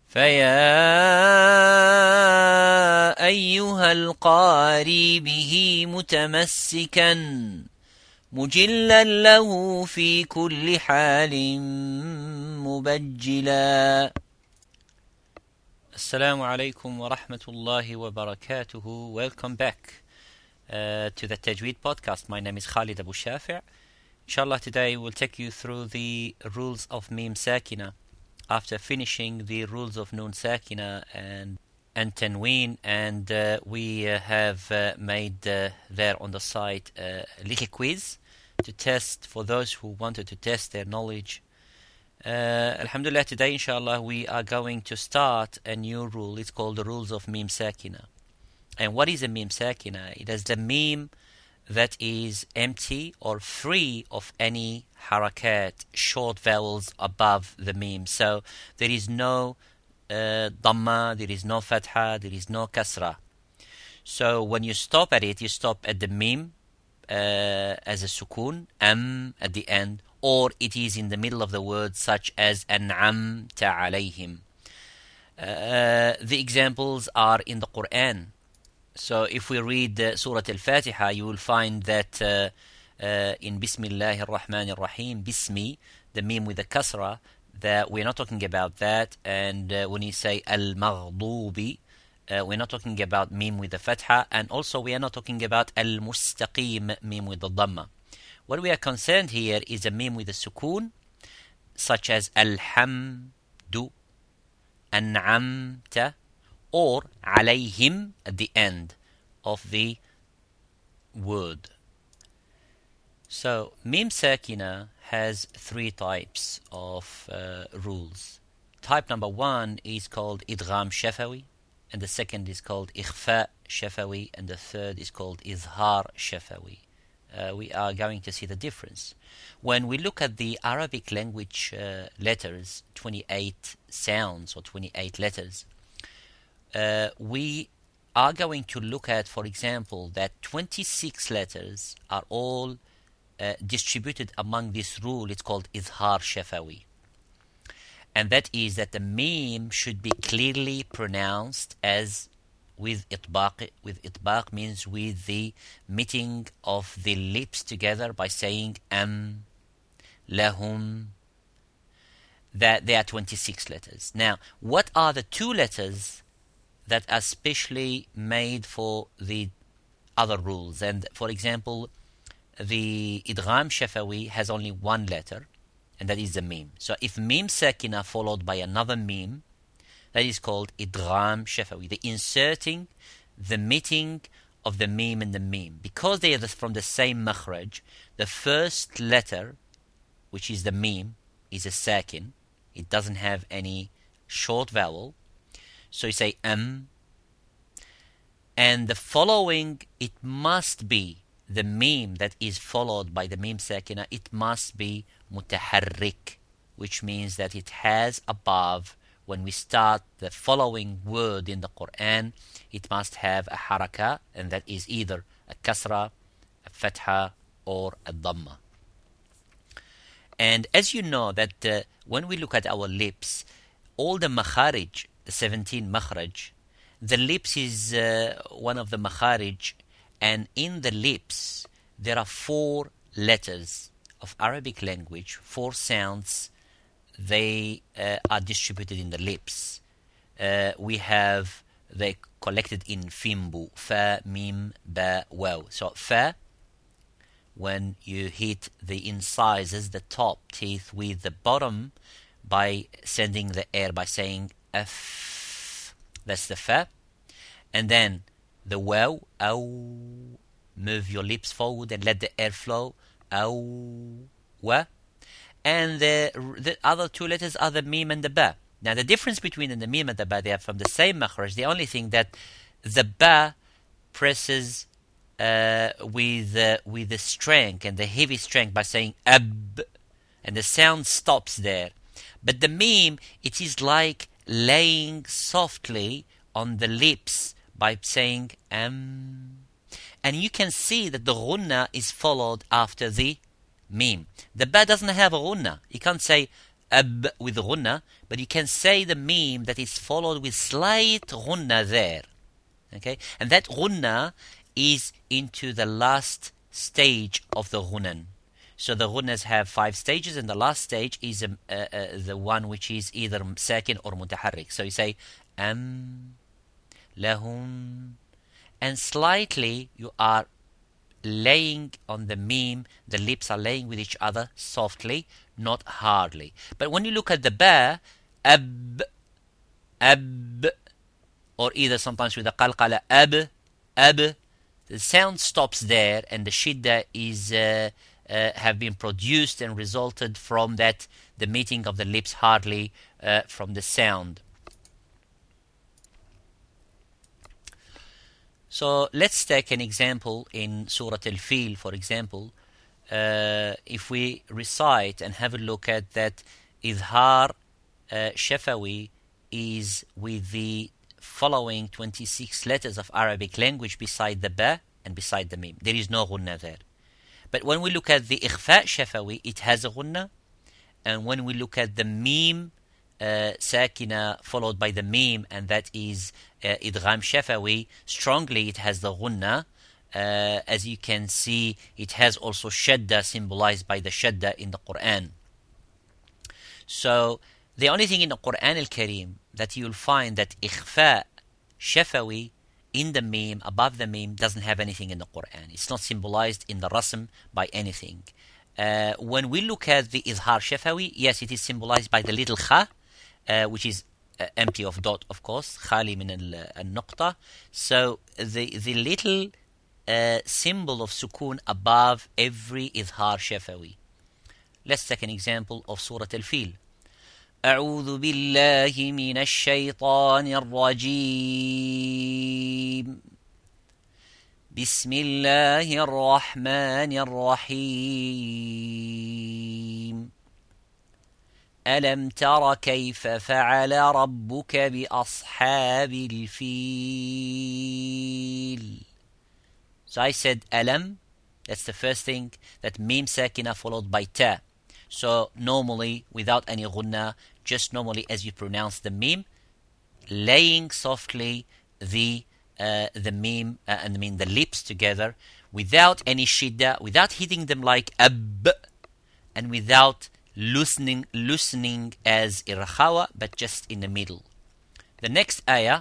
فيا أيها القاري به متمسكا مجلا له في كل حال مبجلا. Assalamu alaikum wa rahmatullahi wa barakatuhu. Welcome back to the Tajweed podcast. My name is Khalid Abu Shafi'. Inshallah, today we'll take you through the rules of Mim Sakina after finishing the rules of Nun Sakina and Tanween, and we have made there on the site a little quiz to test for those who wanted to test their knowledge. Alhamdulillah, today inshallah we are going to start a new rule. It's called the rules of Mim Sakina. And what is a Mim Sakina? It is the Mim that is empty or free of any harakat, short vowels above the Mim. So there is no Dhamma, there is no Fatha, there is no Kasra. So when you stop at it, you stop at the Mim as a Sukun, at the end, or it is in the middle of the word, such as An'amta alayhim. The examples are in the Quran. So if we read Surah Al-Fatiha, you will find that in Bismillah ar-Rahman ar-Rahim, Bismi, the Mim with the Kasra, that we're not talking about that. And when you say Al-Maghdubi, we're not talking about Mim with the Fatha. And also we are not talking about Al-Mustaqim, Mim with the Dhamma. What we are concerned here is a Mim with a Sukun, such as Alhamdu, An'amta, or alayhim at the end of the word. So Mim Sakina has three types of rules. Type number one is called Idgham Shafawi, and the second is called Ikhfa Shafawi, and the third is called Izhar Shafawi. We are going to see the difference. When we look at the Arabic language letters, 28 sounds or 28 letters, we are going to look at, for example, that 26 letters are all distributed among this rule. It's called Izhar Shafawi. And that is that the Mim should be clearly pronounced as with itbaq. With itbaq means with the meeting of the lips together by saying lahum. That there are 26 letters. Now, what are the two letters that are specially made for the other rules? And for example, the Idgham Shafawi has only one letter, and that is the Mim. So if Mim Sakina followed by another Mim, that is called Idgham Shafawi, the inserting, the meeting of the Mim and the Mim. Because they are from the same makhraj, the first letter, which is the Mim, is a Sakin. It doesn't have any short vowel. So you say and the following, it must be the Mim that is followed by the Mim Sakina, it must be mutaharrik, which means that it has above, when we start the following word in the Quran, it must have a haraka, and that is either a kasra, a fatha, or a dhamma. And as you know that when we look at our lips, all the makharij, the 17 makhraj, the lips is one of the makharij, and in the lips there are 4 letters of Arabic language, 4 sounds. They are distributed in the lips. We have they collected in Fimbu, Fa, Mim, Ba, Waw. So Fa, when you hit the incisors, the top teeth with the bottom, by sending the air, by saying F, that's the Fa. And then the Waw, Aw, move your lips forward and let the air flow, Aw, Wa. And the other 2 letters are the Mim and the Ba. Now the difference between the Mim and the Ba, they are from the same makhraj. The only thing that the Ba presses with the strength and the heavy strength by saying Ab, and the sound stops there. But the Mim, it is like laying softly on the lips by saying And you can see that the Ghunna is followed after the Mim. The Ba doesn't have a Ghunna. You can't say ab with ghunna, but you can say the meme that is followed with slight ghunna there. Okay, and that ghunna is into the last stage of the ghunan. So the ghunnas have 5 stages, and the last stage is the one which is either sakin or mutaharrik. So you say lahum, and slightly you are laying on the meme, the lips are laying with each other softly, not hardly. But when you look at the ba, ab, or either sometimes with the qalqala, ab, the sound stops there, and the shidda is have been produced and resulted from that, the meeting of the lips hardly from the sound. So let's take an example in Surah Al-Fil, for example. If we recite and have a look at that, Izhar Shafawi is with the following 26 letters of Arabic language beside the ba and beside the mim. There is no ghunna there. But when we look at the Ikhfa Shafawi, it has a ghunna. And when we look at the mim sakina followed by the mim, and that is Idgham Shafawi, strongly it has the ghunna. As you can see, it has also shadda, symbolized by the shadda in the Quran. So the only thing in the Quran al-Kareem that you'll find that Ikhfa Shafawi in the meme, above the meme, doesn't have anything in the Quran. It's not symbolized in the rasm by anything. When we look at the Izhar Shafawi, yes, it is symbolized by the little kha, which is empty of dot, of course, khali min al-nuqta. So the little symbol of sukoon above every Izhar Shafawi. Let's take an example of Surah Al-Fil. أعوذ بالله من الشيطان الرجيم بسم الله الرحمن الرحيم ألم تر كيف فعل ربك بأصحاب الفيل. So I said alam, that's the first thing, that mim sakina followed by ta. So normally, without any ghunna, just normally as you pronounce the mim, laying softly the mim and the lips together, without any shidda, without hitting them like ab, and without loosening as irkhawa, but just in the middle. The next ayah,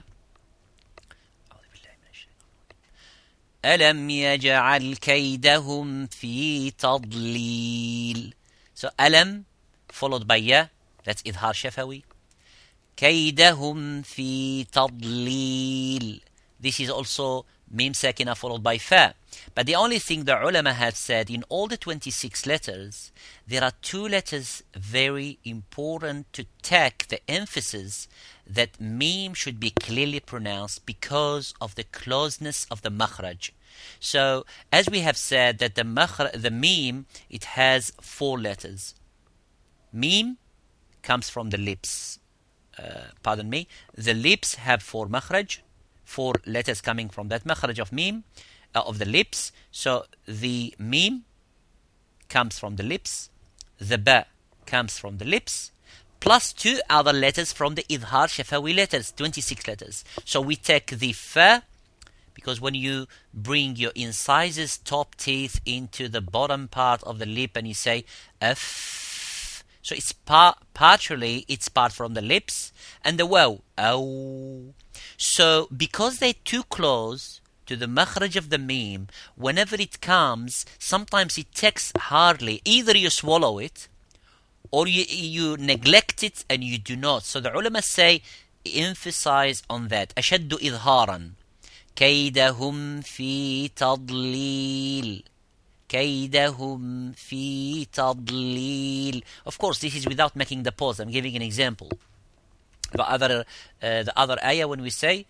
ألم يجعل كيدهم في تضليل. So alam followed by ya, that's Izhar Shafawi. كيدهم في تضليل. This is also mim sakina followed by fa. But the only thing the ulama have said, in all the 26 letters, there are 2 letters very important to take the emphasis that mim should be clearly pronounced because of the closeness of the makhraj. So, as we have said that the mim, it has 4 letters. Mim comes from the lips. The lips have 4 makhraj, 4 letters coming from that makhraj of mim, of the lips. So the mim comes from the lips, the ba comes from the lips, plus 2 other letters from the Izhar Shafawi letters, 26 letters. So we take the fa, because when you bring your incisors, top teeth, into the bottom part of the lip and you say f, so it's partially it's part from the lips, and the waw, aw. So because they're too close to the makhraj of the meme, whenever it comes, sometimes it takes hardly. Either you swallow it, or you neglect it and you do not. So the ulama say, emphasize on that. أشد إظهارا كيدهم في تضليل. كيدهم في تضليل. Of course, this is without making the pause. I'm giving an example. The other ayah, when we say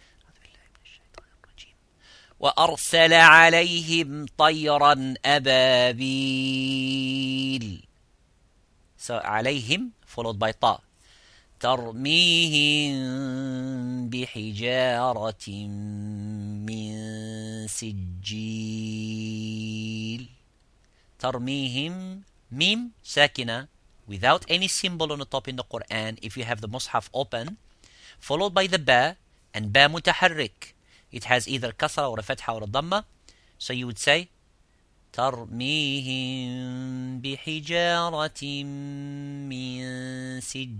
وأرسل عليهم طيرا أبابيل. So عليهم followed by ta. ترميهم بحجارة من سجيل. ترميهم ميم ساكنة without any symbol on the top in the Quran, if you have the Mus'haf open, followed by the ba, and ba mutaharrik. It has either kasra or a fatha or a dhamma. So you would say, ترميهم بحجارة من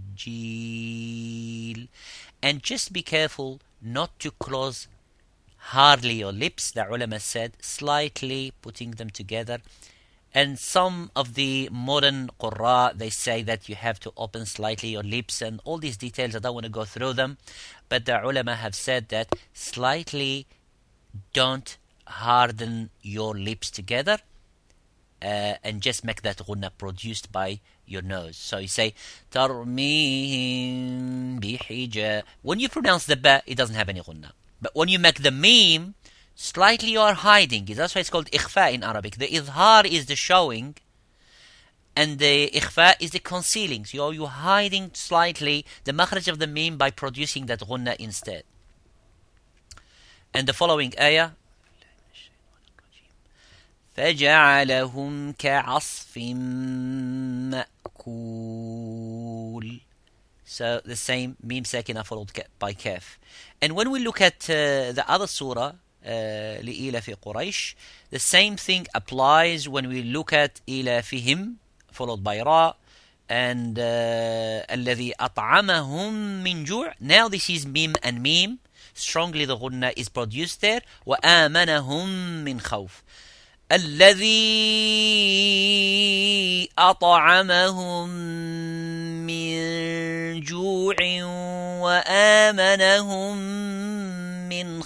سجيل. And just be careful not to close hardly your lips. The ulama said, slightly putting them together. And some of the modern qurra, they say that you have to open slightly your lips, and all these details, I don't want to go through them. But the ulama have said that slightly don't harden your lips together, and just make that ghunna produced by your nose. So you say, ترميهم بحجارة. When you pronounce the ba, it doesn't have any ghunna. But when you make the meme, slightly you are hiding. That's why it's called ikhfa in Arabic. The izhar is the showing, and the ikhfa is the concealing. So you're hiding slightly the makhraj of the meme by producing that ghunna instead. And the following ayah, فَجَعَلَهُمْ كَعَصْفٍ مَأْكُولٍ. So the same meme sakina followed by kaf. And when we look at the other surah, لإيلاف قريش, the same thing applies when we look at إيلافهم followed by ra, and الذي أطعمهم من جوع. Now this is meme and meme. Strongly the ghunna is produced there. وآمنهم من خوف. الذي أطعمهم من جوع وآمنهم من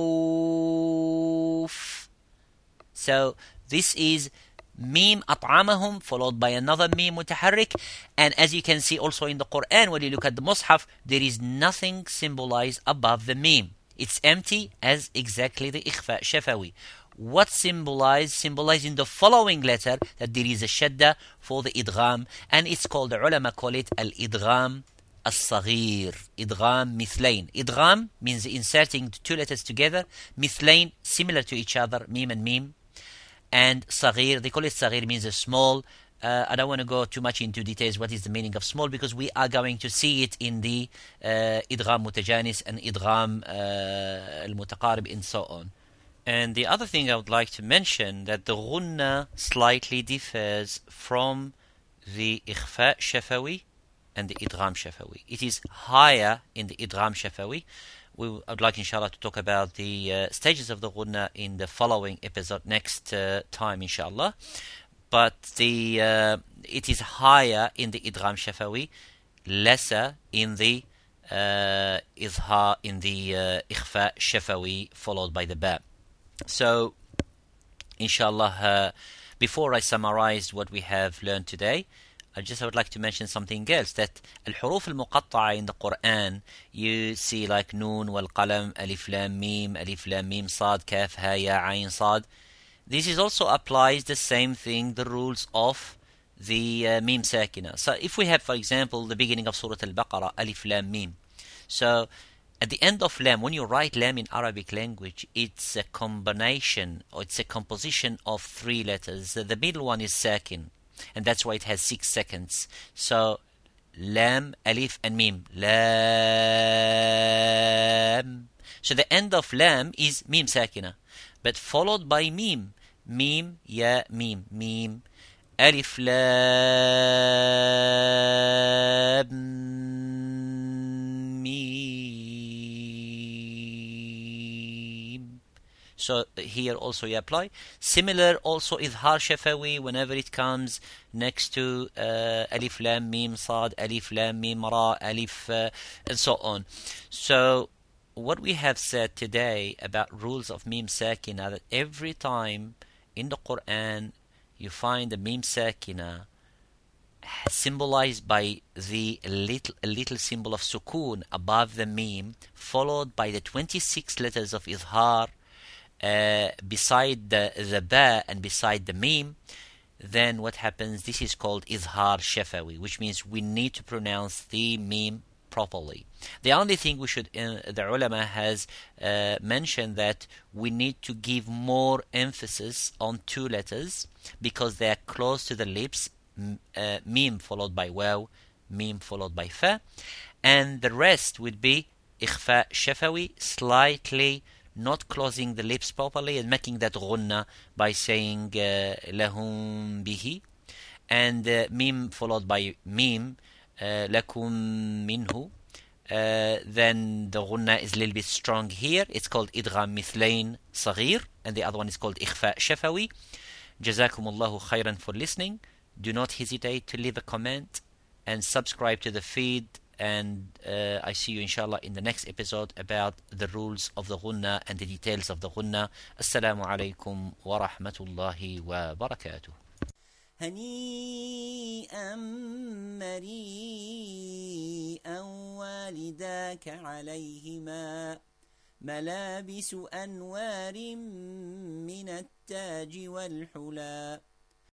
خوف. So this is meme أطعمهم followed by another meme متحرك. And as you can see also in the Quran, when you look at the Mus'haf, there is nothing symbolized above the meme. It's empty as exactly the ikhfa shafawi. What symbolized in the following letter that there is a shadda for the idgham, and it's called, the ulama call it al-idgham al-saghir, idgham mithlain. Idgham means inserting two letters together, mithlain similar to each other, meme and meme, and saghir, they call it saghir, means a small. I don't want to go too much into details what is the meaning of small, because we are going to see it in the idgham mutajanis and idgham al-mutaqarib and so on. And the other thing I would like to mention, that the ghunna slightly differs from the ikhfa shafawi and the idgham shafawi. It is higher in the idgham shafawi. I would like inshallah to talk about the stages of the ghunna in the following episode next time inshallah. But it is higher in the idgham shafawi, lesser in the izhar, in the ikhfa shafawi followed by the ba. So, inshallah, before I summarize what we have learned today, I would like to mention something else, that al-huruf al-muqatta'a in the Quran, you see like noon, wal-qalam, alif lam mim, sad, kaf, ha, ya, ayn, sad. This is also applies the same thing, the rules of the mim sakina. So if we have, for example, the beginning of Surah Al-Baqarah, alif lam mim. So at the end of lam, when you write lam in Arabic language, it's a combination, or it's a composition of three letters. The middle one is sakin, and that's why it has 6 seconds. So lam, alif, and mim. Lam. So the end of lam is mim sakina, but followed by mim. Mim, ya, mim, mim. Alif, lam, mim. So here also you apply. Similar also izhar shafawi, whenever it comes next to alif, lam, mim, sad, alif, lam, mim, ra, alif, and so on. So what we have said today about rules of mim sakina, that every time in the Quran you find the mim sakina symbolized by the little symbol of sukun above the mim, followed by the 26 letters of izhar beside the ba and beside the mim, then what happens? This is called izhar shafawi, which means we need to pronounce the mim properly. The only thing we should, the ulama has mentioned that we need to give more emphasis on two letters because they are close to the lips, mim followed by waw, mim followed by fa, and the rest would be ikhfa shafawi, slightly not closing the lips properly and making that ghunna by saying lahum bihi, and mim followed by mim, lakum minhu. Then the ghunna is a little bit strong here. It's called idgham mithlain saghir, and the other one is called ikhfa shafawi. Jazakumullahu khairan for listening. Do not hesitate to leave a comment and subscribe to the feed, and I see you inshallah in the next episode about the rules of the ghunna and the details of the ghunna. Assalamu alaikum wa rahmatullahi wa barakatuh. هنيئا مريئا والداك عليهما ملابس أنوار من التاج والحلى